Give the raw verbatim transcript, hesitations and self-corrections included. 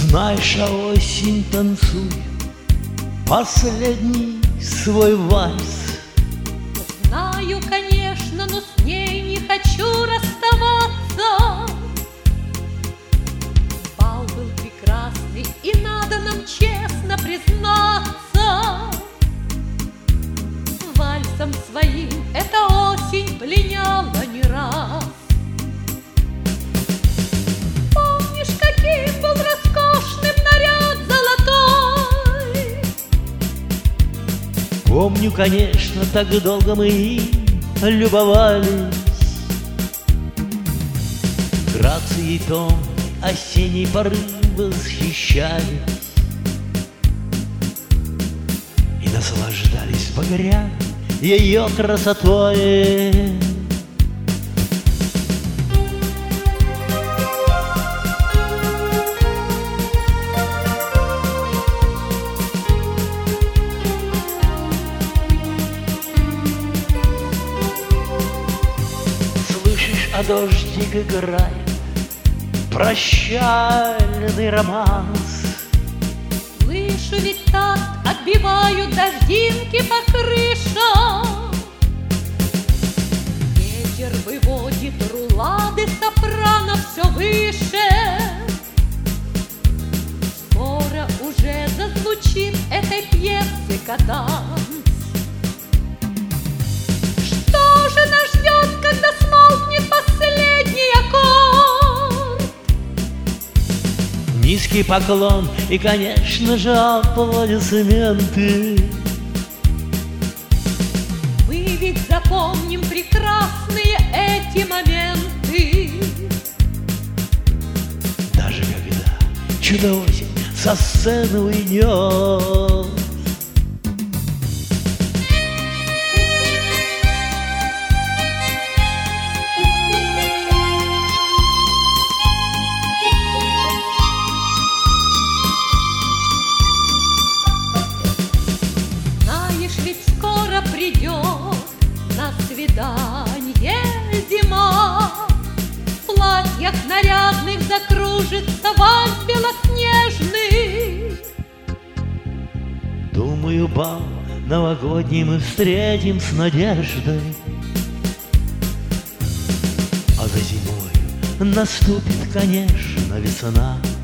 Знаешь, а осень танцует последний свой вальс. Знаю, конечно, но с ней не хочу расставаться. Бал был прекрасный, и надо нам честно признаться. Вальсом своим эта осень пленяла не раз. Помнишь, каким был роскошным наряд золотой? Помню, конечно, так долго мы им любовались. Грацией томной осенней поры восхищались и наслаждались багря ее красотой. Слышишь, а дождик играет прощальный романс. Слышу, ведь так отбивают дождинки по крышам. Ветер выводит рулады сопрано все выше. Скоро уже зазвучит этой пьесы каданс. Что же нас ждет, когда смолкнет последний аккорд? Низкий поклон и, конечно же, аплодисменты. Мы ведь запомним прекрасные эти моменты. Даже когда чудо-осень со сцены уйдет. Придет на свидание зима. В платьях нарядных закружится вальс белоснежный. Думаю, бал новогодний мы встретим с надеждой, а за зимой наступит, конечно, весна.